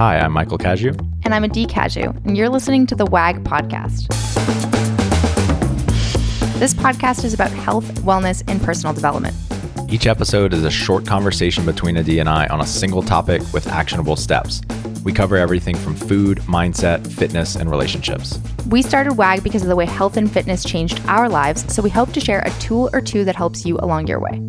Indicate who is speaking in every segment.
Speaker 1: Hi, I'm Michael Caju.
Speaker 2: And I'm Adee Caju, and you're listening to the WAG Podcast. This podcast is about health, wellness, and personal development.
Speaker 1: Each episode is a short conversation between Adee and I on a single topic with actionable steps. We cover everything from food, mindset, fitness, and relationships.
Speaker 2: We started WAG because of the way health and fitness changed our lives, so we hope to share a tool or two that helps you along your way.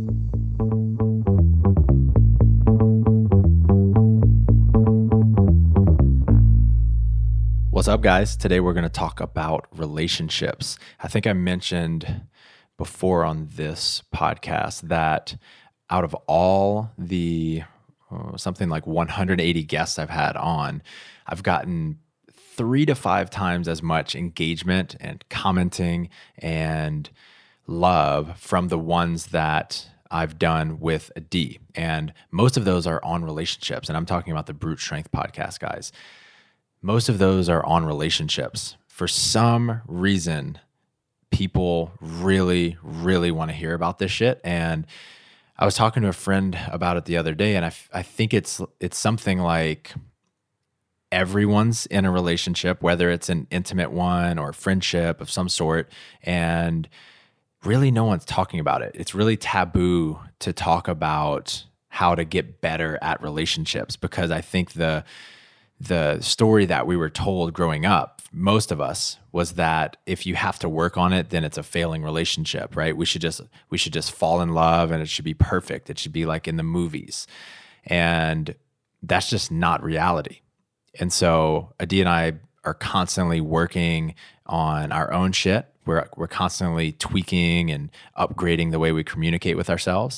Speaker 1: What's up, guys? Today we're going to talk about relationships. I think I mentioned before on this podcast that out of all the something like 180 guests I've had on, I've gotten 3 to 5 times as much engagement and commenting and love from the ones that I've done with Adee. And most of those are on relationships. And I'm talking about the Brute Strength podcast, guys. Most of those are on relationships. For some reason, people really, really want to hear about this shit. And I was talking to a friend about it the other day, and I think it's something like everyone's in a relationship, whether it's an intimate one or friendship of some sort, and really no one's talking about it. It's really taboo to talk about how to get better at relationships, because I think the story that we were told growing up, most of us, was that if you have to work on it, then it's a failing relationship, right? We should just fall in love and it should be perfect. It should be like in the movies. And that's just not reality. And so Adee and I are constantly working on our own shit. We're constantly tweaking and upgrading the way we communicate with ourselves.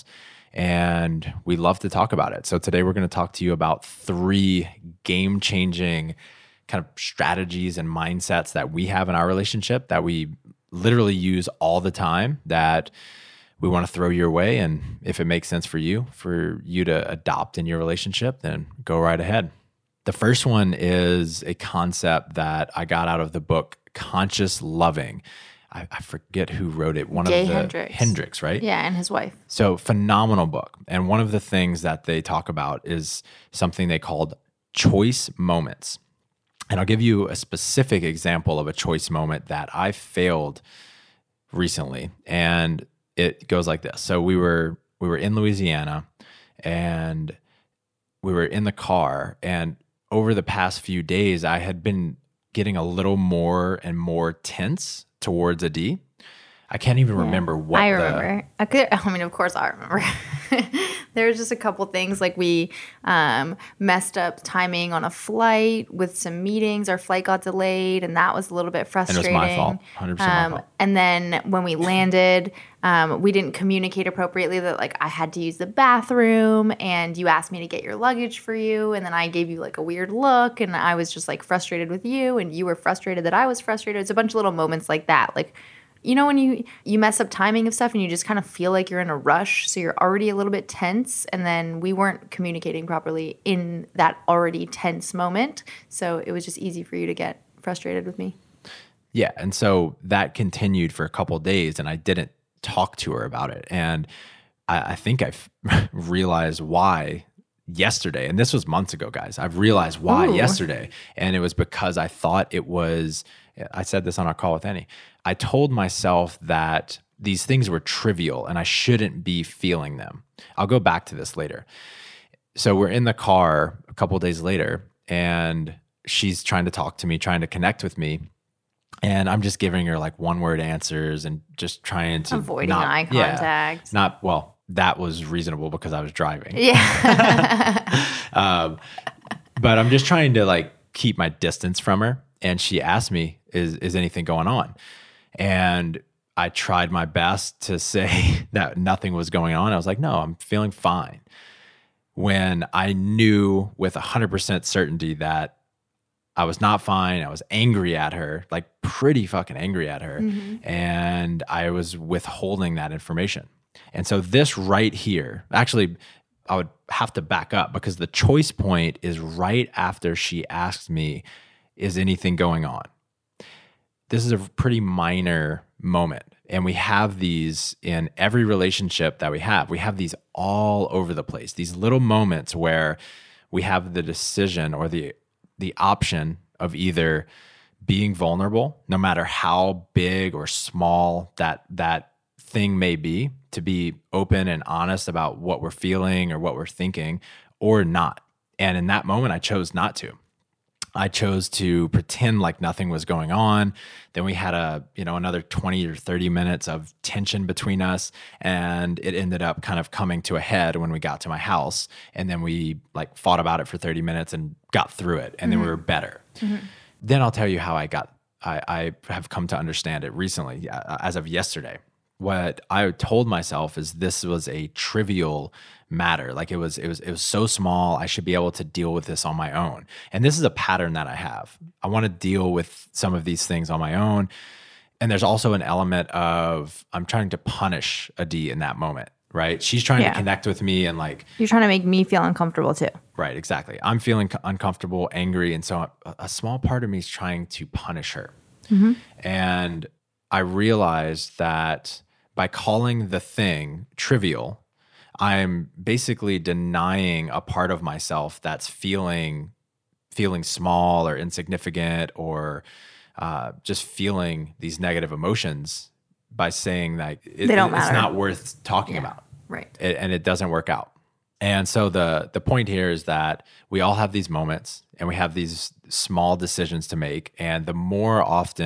Speaker 1: And we love to talk about it. So today we're going to talk to you about 3 game-changing kind of strategies and mindsets that we have in our relationship that we literally use all the time, that we want to throw your way. And if it makes sense for you to adopt in your relationship, then go right ahead. The first one is a concept that I got out of the book Conscious Loving. I forget who wrote it.
Speaker 2: Gay
Speaker 1: of the Hendricks, right?
Speaker 2: Yeah, and his wife.
Speaker 1: So phenomenal book. And one of the things that they talk about is something they called choice moments. And I'll give you a specific example of a choice moment that I failed recently. And it goes like this. So we were in Louisiana, and we were in the car, and over the past few days, I had been getting a little more and more tense towards Adee. I can't even remember what
Speaker 2: I remember. Of course I remember. There was just a couple things, like we messed up timing on a flight with some meetings. Our flight got delayed, and that was a little bit frustrating.
Speaker 1: And it was my fault, 100% my fault.
Speaker 2: And then when we landed, we didn't communicate appropriately that like I had to use the bathroom, and you asked me to get your luggage for you, and then I gave you like a weird look, and I was just like frustrated with you, and you were frustrated that I was frustrated. It's a bunch of little moments like that, like. You know, when you mess up timing of stuff and you just kind of feel like you're in a rush, so you're already a little bit tense, and then we weren't communicating properly in that already tense moment. So it was just easy for you to get frustrated with me.
Speaker 1: Yeah, and so that continued for a couple of days, and I didn't talk to her about it. And I think I've realized why yesterday, and this was months ago, guys. I've realized why yesterday, and it was because I thought it was, I said this on our call with Annie, I told myself that these things were trivial and I shouldn't be feeling them. I'll go back to this later. So we're in the car a couple of days later, and she's trying to talk to me, trying to connect with me. And I'm just giving her like one-word answers and just trying to
Speaker 2: avoiding eye contact.
Speaker 1: That was reasonable because I was driving.
Speaker 2: Yeah.
Speaker 1: But I'm just trying to like keep my distance from her. And she asked me, is anything going on? And I tried my best to say that nothing was going on. I was like, no, I'm feeling fine. When I knew with 100% certainty that I was not fine. I was angry at her, like pretty fucking angry at her. Mm-hmm. And I was withholding that information. And so this right here, actually, I would have to back up because the choice point is right after she asked me, is anything going on? This is a pretty minor moment. And we have these in every relationship that we have. We have these all over the place, these little moments where we have the decision or the the option of either being vulnerable, no matter how big or small that thing may be, to be open and honest about what we're feeling or what we're thinking, or not. And in that moment, I chose not to. I chose to pretend like nothing was going on. Then we had another 20 or 30 minutes of tension between us, and it ended up kind of coming to a head when we got to my house. And then we like fought about it for 30 minutes and got through it, and then we were better. Then I'll tell you how I have come to understand it recently, as of yesterday. What I told myself is this was a trivial matter. Like it was so small, I should be able to deal with this on my own. And this is a pattern that I have. I want to deal with some of these things on my own. And there's also an element of I'm trying to punish Adi in that moment, right? She's trying to connect with me and like...
Speaker 2: You're trying to make me feel uncomfortable too.
Speaker 1: Right, exactly. I'm feeling uncomfortable, angry. And so a small part of me is trying to punish her. And I realized that by calling the thing trivial, I'm basically denying a part of myself that's feeling small or insignificant or just feeling these negative emotions by saying that it's not worth talking about.
Speaker 2: Right.
Speaker 1: And it doesn't work out. And so the point here is that we all have these moments and we have these small decisions to make. And the more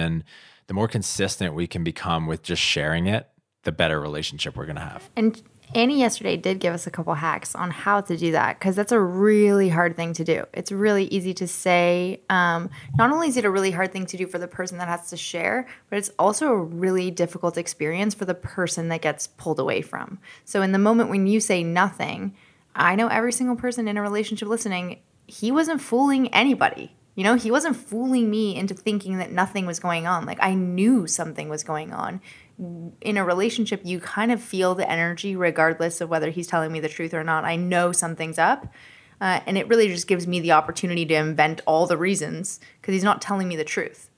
Speaker 1: consistent we can become with just sharing it, the better relationship we're going to have.
Speaker 2: And Annie yesterday did give us a couple hacks on how to do that, because that's a really hard thing to do. It's really easy to say. Not only is it a really hard thing to do for the person that has to share, but it's also a really difficult experience for the person that gets pulled away from. So in the moment when you say nothing, I know every single person in a relationship listening, he wasn't fooling anybody. You know, he wasn't fooling me into thinking that nothing was going on. Like, I knew something was going on. In a relationship, you kind of feel the energy regardless of whether he's telling me the truth or not. I know something's up. And it really just gives me the opportunity to invent all the reasons, because he's not telling me the truth.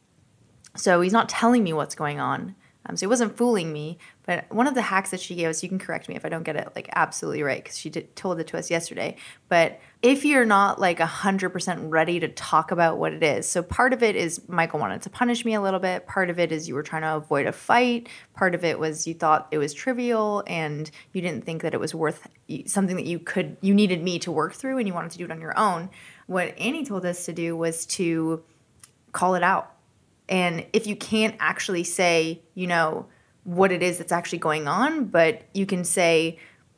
Speaker 2: So he's not telling me what's going on. So he wasn't fooling me. But one of the hacks that she gave us, you can correct me if I don't get it like absolutely right, because she told it to us yesterday. But if you're not like 100% ready to talk about what it is, so part of it is Michael wanted to punish me a little bit. Part of it is you were trying to avoid a fight. Part of it was you thought it was trivial and you didn't think that it was worth something that you needed me to work through and you wanted to do it on your own. What Annie told us to do was to call it out. And if you can't actually say, you know, what it is that's actually going on, but you can say,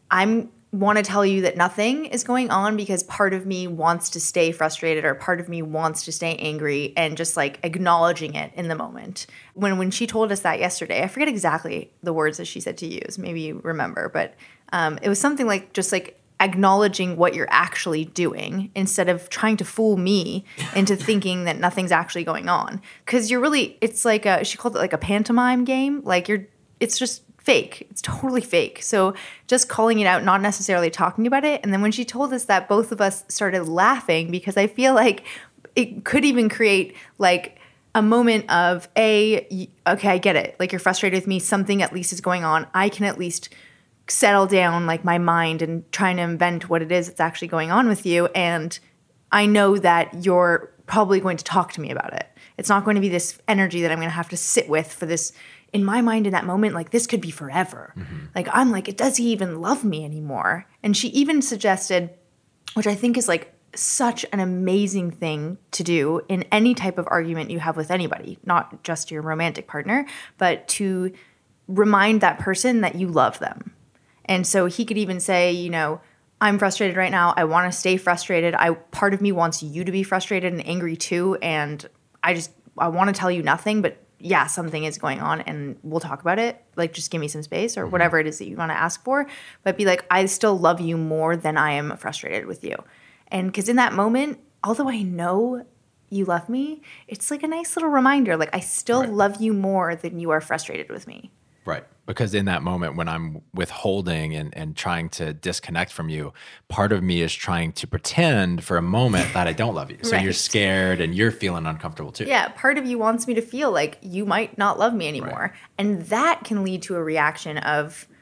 Speaker 2: I want to tell you that nothing is going on because part of me wants to stay frustrated or part of me wants to stay angry, and just like acknowledging it in the moment. When she told us that yesterday, I forget exactly the words that she said to use. Maybe you remember, but it was something like just like acknowledging what you're actually doing instead of trying to fool me into thinking that nothing's actually going on. Because it's like she called it like a pantomime game. Like it's just fake. It's totally fake. So just calling it out, not necessarily talking about it. And then when she told us that, both of us started laughing, because I feel like it could even create like a moment of okay, I get it. Like, you're frustrated with me. Something at least is going on. I can at least settle down like my mind and trying to invent what it is that's actually going on with you. And I know that you're probably going to talk to me about it. It's not going to be this energy that I'm going to have to sit with for this. In my mind in that moment, like, this could be forever. Like, I'm like, does he even love me anymore? And she even suggested, which I think is like such an amazing thing to do in any type of argument you have with anybody, not just your romantic partner, but to remind that person that you love them. And so he could even say, you know, I'm frustrated right now. I want to stay frustrated. Part of me wants you to be frustrated and angry too. And I want to tell you nothing, but yeah, something is going on and we'll talk about it. Like, just give me some space or whatever it is that you want to ask for. But be like, I still love you more than I am frustrated with you. And because in that moment, although I know you love me, it's like a nice little reminder. Like, I still love you more than you are frustrated with me.
Speaker 1: Right. Because in that moment when I'm withholding and trying to disconnect from you, part of me is trying to pretend for a moment that I don't love you. So you're scared and you're feeling uncomfortable too.
Speaker 2: Yeah. Part of you wants me to feel like you might not love me anymore. Right. And that can lead to a reaction of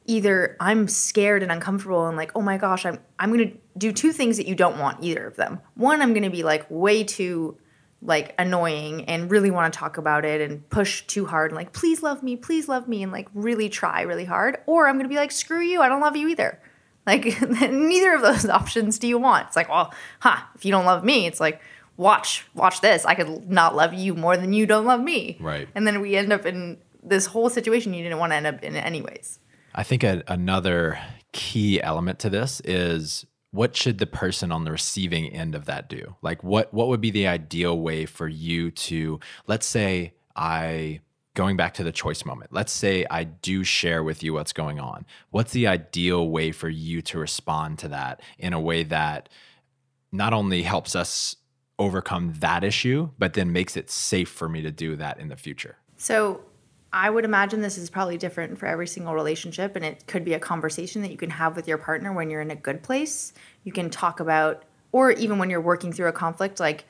Speaker 2: either I'm scared and uncomfortable and like, oh my gosh, I'm going to do two things that you don't want either of them. One, I'm going to be like way too like annoying and really want to talk about it and push too hard and like, please love me and like really try really hard. Or I'm going to be like, screw you, I don't love you either. Like neither of those options do you want. It's like, well, if you don't love me, it's like, watch this. I could not love you more than you don't love me.
Speaker 1: Right.
Speaker 2: And then we end up in this whole situation you didn't want to end up in anyways.
Speaker 1: I think another key element to this is, what should the person on the receiving end of that do? Like what would be the ideal way for you to, let's say going back to the choice moment, let's say I do share with you what's going on. What's the ideal way for you to respond to that in a way that not only helps us overcome that issue, but then makes it safe for me to do that in the future?
Speaker 2: So I would imagine this is probably different for every single relationship, and it could be a conversation that you can have with your partner when you're in a good place. You can talk about, or even when you're working through a conflict, like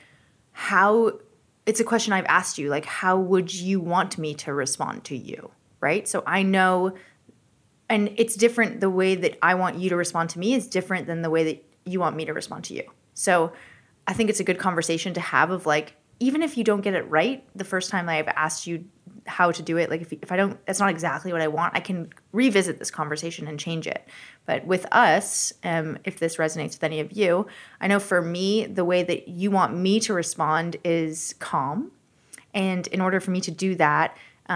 Speaker 2: it's a question I've asked you, like, how would you want me to respond to you, right? So I know, and it's different, the way that I want you to respond to me is different than the way that you want me to respond to you. So I think it's a good conversation to have of like, even if you don't get it right the first time I've asked you how to do it, like if I don't, that's not exactly what I want, I can revisit this conversation and change it. But with us, if this resonates with any of you, I know for me, the way that you want me to respond is calm. And in order for me to do that,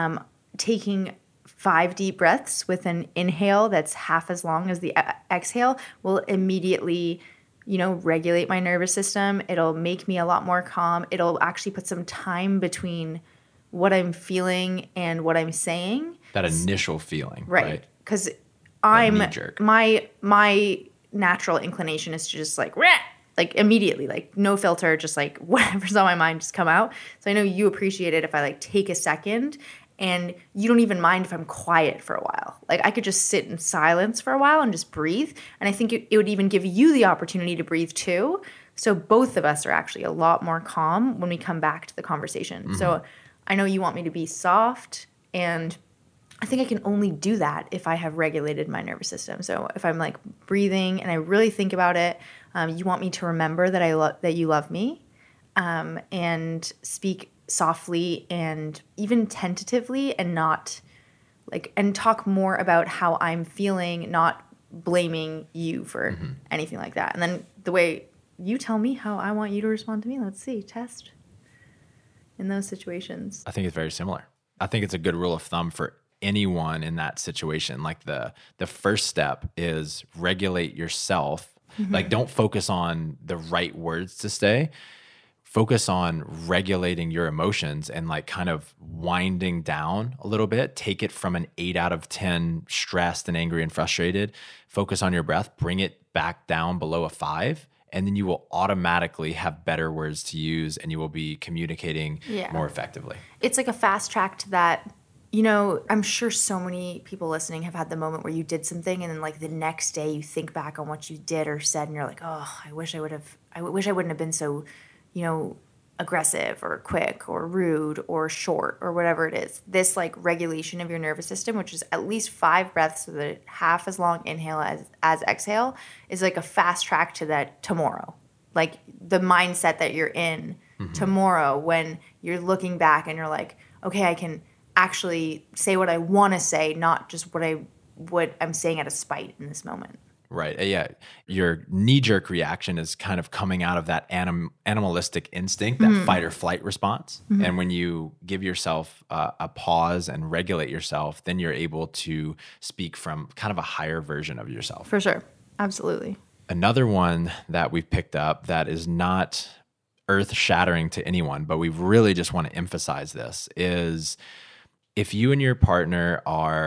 Speaker 2: taking 5 deep breaths with an inhale that's half as long as the exhale will immediately regulate my nervous system. It'll make me a lot more calm. It'll actually put some time between what I'm feeling and what I'm saying.
Speaker 1: That initial feeling, right?
Speaker 2: Because
Speaker 1: knee-jerk.
Speaker 2: my natural inclination is to just like immediately, like no filter, just like whatever's on my mind just come out. So I know you appreciate it if I like take a second. And you don't even mind if I'm quiet for a while. Like I could just sit in silence for a while and just breathe. And I think it would even give you the opportunity to breathe too. So both of us are actually a lot more calm when we come back to the conversation. Mm-hmm. So I know you want me to be soft, and I think I can only do that if I have regulated my nervous system. So if I'm like breathing and I really think about it, you want me to remember that that you love me, and speak softly and even tentatively, and not and talk more about how I'm feeling, not blaming you for anything like that. And then the way you tell me how I want you to respond to me, let's see, test in those situations.
Speaker 1: I think it's very similar. I think it's a good rule of thumb for anyone in that situation. Like the first step is regulate yourself. Like don't focus on the right words to say. Focus on regulating your emotions and like kind of winding down a little bit. Take it from an 8 out of 10 stressed and angry and frustrated. Focus on your breath. Bring it back down below a 5. And then you will automatically have better words to use, and you will be communicating more effectively.
Speaker 2: It's like a fast track to that. I'm sure so many people listening have had the moment where you did something and then like the next day you think back on what you did or said and you're like, oh, I wish I wouldn't have been so aggressive or quick or rude or short or whatever it is. This like regulation of your nervous system, which is at least 5 breaths with a half as long inhale as exhale, is like a fast track to that tomorrow. Like the mindset that you're in tomorrow when you're looking back and you're like, okay, I can actually say what I want to say, not just what I'm saying out of spite in this moment.
Speaker 1: Right. Yeah. Your knee-jerk reaction is kind of coming out of that animalistic instinct, that fight or flight response. And when you give yourself a pause and regulate yourself, then you're able to speak from kind of a higher version of yourself.
Speaker 2: For sure. Absolutely.
Speaker 1: Another one that we've picked up that is not earth-shattering to anyone, but we really just want to emphasize this, is if you and your partner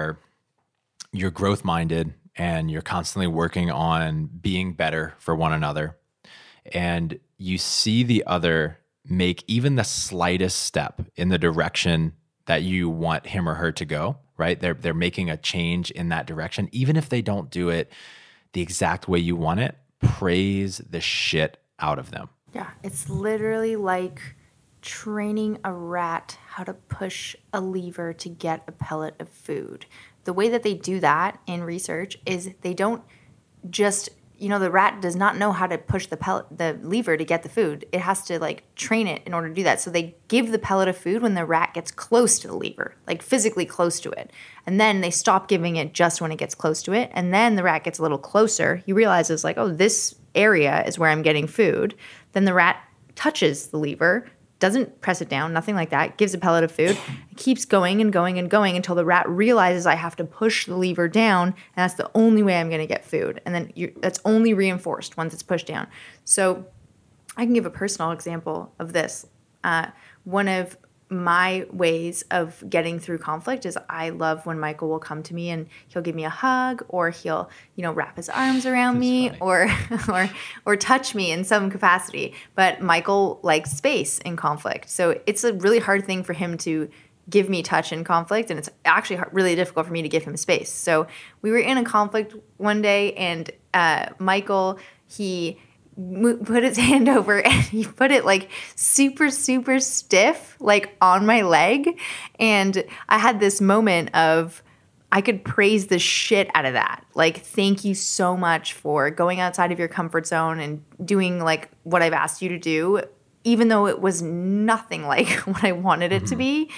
Speaker 1: you're growth-minded, and you're constantly working on being better for one another, and you see the other make even the slightest step in the direction that you want him or her to go, right? They're making a change in that direction. Even if they don't do it the exact way you want it, praise the shit out of them.
Speaker 2: Yeah, it's literally like training a rat how to push a lever to get a pellet of food. the way that they do that in research is they don't just, the rat does not know how to push the lever to get the food. It has to like train it in order to do that. So they give the pellet of food when the rat gets close to the lever, like physically close to it. And then they stop giving it just when it gets close to it. And then the rat gets a little closer. He realizes like, oh, this area is where I'm getting food. Then the rat touches the lever, doesn't press it down, nothing like that, gives a pellet of food, keeps going and going and going until the rat realizes I have to push the lever down, and that's the only way I'm going to get food. And then that's only reinforced once it's pushed down. So I can give a personal example of this. One of my ways of getting through conflict is I love when Michael will come to me and he'll give me a hug, or he'll, wrap his arms around me, or touch me in some capacity. But Michael likes space in conflict. So it's a really hard thing for him to give me touch in conflict, and it's actually really difficult for me to give him space. So we were in a conflict one day, and Michael, he put his hand over and he put it like super, super stiff, like on my leg. And I had this moment of, I could praise the shit out of that. Like, thank you so much for going outside of your comfort zone and doing like what I've asked you to do, even though it was nothing like what I wanted it to be.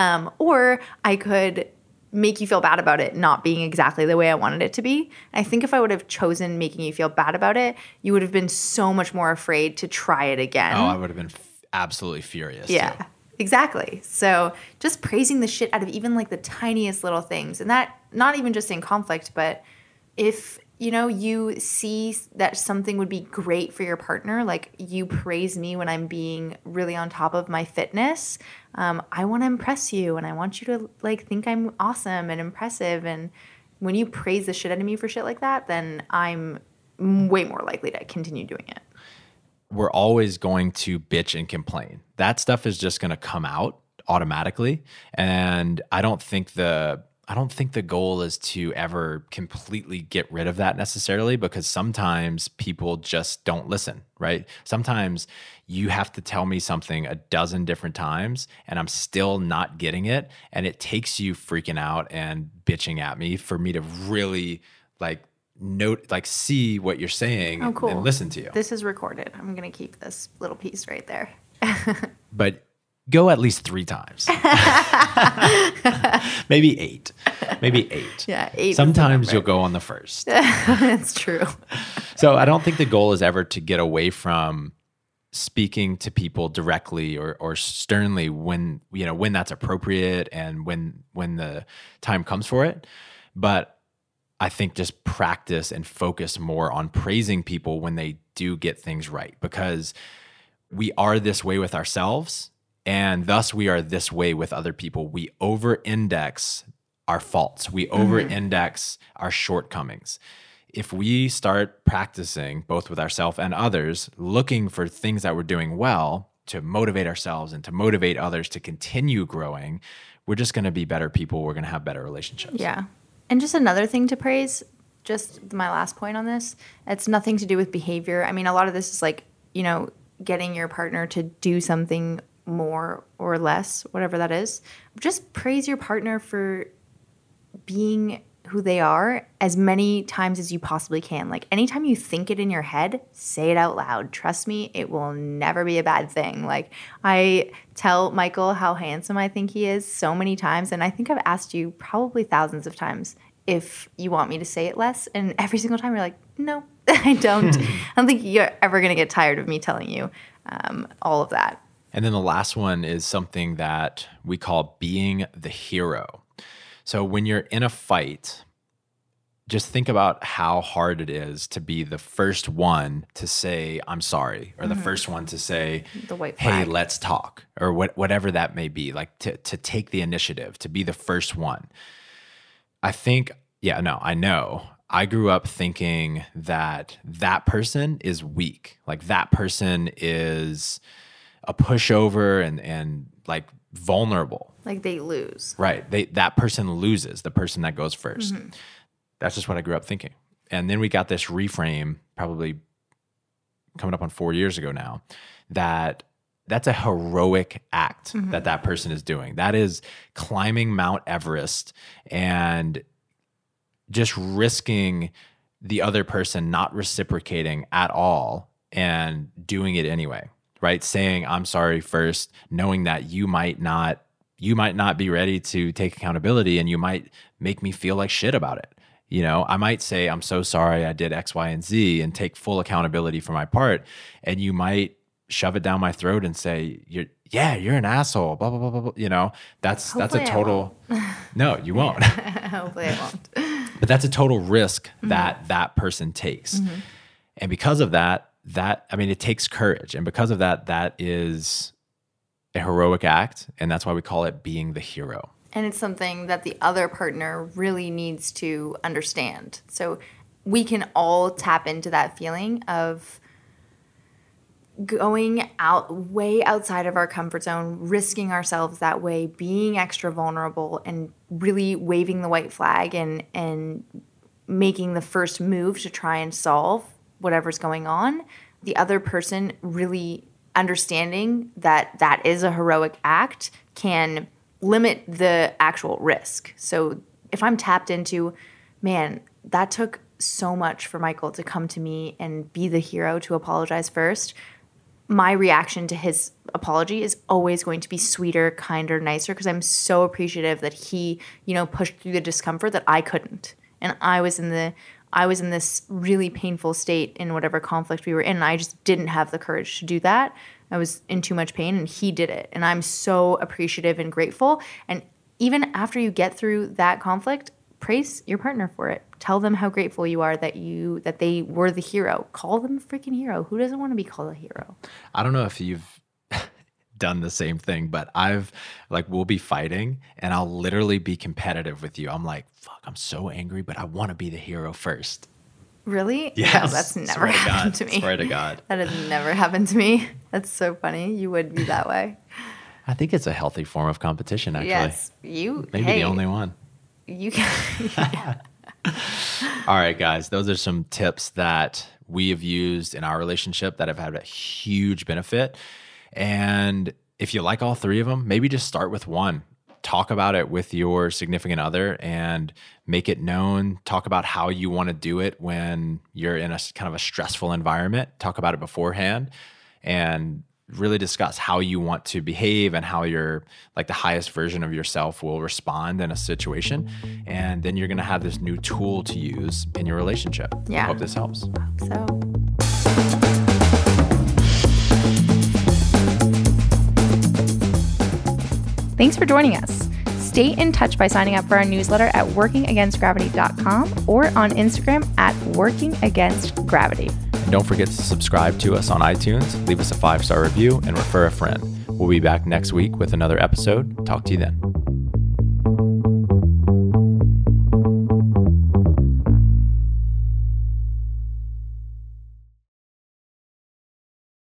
Speaker 2: Or I could make you feel bad about it not being exactly the way I wanted it to be. I think if I would have chosen making you feel bad about it, you would have been so much more afraid to try it again.
Speaker 1: Oh, I would have been absolutely furious.
Speaker 2: Yeah,
Speaker 1: too.
Speaker 2: Exactly. So just praising the shit out of even like the tiniest little things. And that, not even just in conflict, but if, you see that something would be great for your partner, like you praise me when I'm being really on top of my fitness, I want to impress you and I want you to like think I'm awesome and impressive. And when you praise the shit out of me for shit like that, then I'm way more likely to continue doing it.
Speaker 1: We're always going to bitch and complain. That stuff is just going to come out automatically. And I don't think the goal is to ever completely get rid of that necessarily, because sometimes people just don't listen, right? Sometimes you have to tell me something a dozen different times and I'm still not getting it. And it takes you freaking out and bitching at me for me to really see what you're saying and listen to you.
Speaker 2: This is recorded. I'm going to keep this little piece right there.
Speaker 1: But go at least 3 times. Maybe 8.
Speaker 2: Yeah, 8.
Speaker 1: Sometimes you'll go on the first.
Speaker 2: That's true.
Speaker 1: So I don't think the goal is ever to get away from speaking to people directly or sternly when that's appropriate and when the time comes for it. But I think just practice and focus more on praising people when they do get things right, because we are this way with ourselves. And thus we are this way with other people. We over-index our faults. We over-index our shortcomings. If we start practicing both with ourselves and others, looking for things that we're doing well to motivate ourselves and to motivate others to continue growing, we're just going to be better people. We're going to have better relationships.
Speaker 2: Yeah. And just another thing to praise, just my last point on this, it's nothing to do with behavior. I mean, a lot of this is like, getting your partner to do something more or less, whatever that is. Just praise your partner for being who they are as many times as you possibly can. Like anytime you think it in your head, say it out loud. Trust me, it will never be a bad thing. Like I tell Michael how handsome I think he is so many times, and I think I've asked you probably thousands of times if you want me to say it less, and every single time you're like, no, I don't. I don't think you're ever going to get tired of me telling you all of that.
Speaker 1: And then the last one is something that we call being the hero. So when you're in a fight, just think about how hard it is to be the first one to say, I'm sorry, or the first one to say,
Speaker 2: the white flag.
Speaker 1: Hey, let's talk, or whatever that may be, like to take the initiative, to be the first one. I know. I grew up thinking that person is weak. Like that person is a pushover and like vulnerable.
Speaker 2: Like they lose.
Speaker 1: Right. That person loses, the person that goes first. Mm-hmm. That's just what I grew up thinking. And then we got this reframe probably coming up on 4 years ago now, that's a heroic act that person is doing. That is climbing Mount Everest and just risking the other person not reciprocating at all and doing it anyway, right? Saying, I'm sorry first, knowing that you might not be ready to take accountability and you might make me feel like shit about it. You know, I might say, I'm so sorry I did X, Y, and Z and take full accountability for my part. And you might shove it down my throat and say, you're an asshole, blah, blah, blah, blah, blah. You know, that's a total, no, you won't.
Speaker 2: Hopefully I won't.
Speaker 1: But that's a total risk that person takes.
Speaker 2: Mm-hmm.
Speaker 1: And because of that, it takes courage. And because of that, that is a heroic act. And that's why we call it being the hero.
Speaker 2: And it's something that the other partner really needs to understand. So we can all tap into that feeling of going way outside of our comfort zone, risking ourselves that way, being extra vulnerable, and really waving the white flag and making the first move to try and solve whatever's going on. The other person really understanding that that is a heroic act can limit the actual risk. So if I'm tapped into, man, that took so much for Michael to come to me and be the hero to apologize first, my reaction to his apology is always going to be sweeter, kinder, nicer, because I'm so appreciative that he, pushed through the discomfort that I couldn't. And I was in this really painful state in whatever conflict we were in, and I just didn't have the courage to do that. I was in too much pain, and he did it. And I'm so appreciative and grateful. And even after you get through that conflict, praise your partner for it. Tell them how grateful you are that they were the hero. Call them a freaking hero. Who doesn't want to be called a hero?
Speaker 1: I don't know if you've done the same thing, but we'll be fighting and I'll literally be competitive with you. I'm like, fuck, I'm so angry, but I want to be the hero first.
Speaker 2: Really?
Speaker 1: Yes.
Speaker 2: No, that's never happened to me.
Speaker 1: Swear to God.
Speaker 2: That has never happened to me. That's so funny. You would be that way.
Speaker 1: I think it's a healthy form of competition, actually.
Speaker 2: Yes.
Speaker 1: Maybe the only one.
Speaker 2: You can. Yeah.
Speaker 1: All right, guys. Those are some tips that we have used in our relationship that have had a huge benefit. And if you like all three of them, maybe just start with one. Talk about it with your significant other and make it known. Talk about how you want to do it when you're in a kind of a stressful environment. Talk about it beforehand and really discuss how you want to behave and how the highest version of yourself will respond in a situation. And then you're going to have this new tool to use in your relationship.
Speaker 2: Yeah.
Speaker 1: I hope this helps.
Speaker 2: I hope so.
Speaker 3: Thanks for joining us. Stay in touch by signing up for our newsletter at workingagainstgravity.com or on Instagram at workingagainstgravity.
Speaker 1: And don't forget to subscribe to us on iTunes, leave us a 5-star review, and refer a friend. We'll be back next week with another episode. Talk to you then.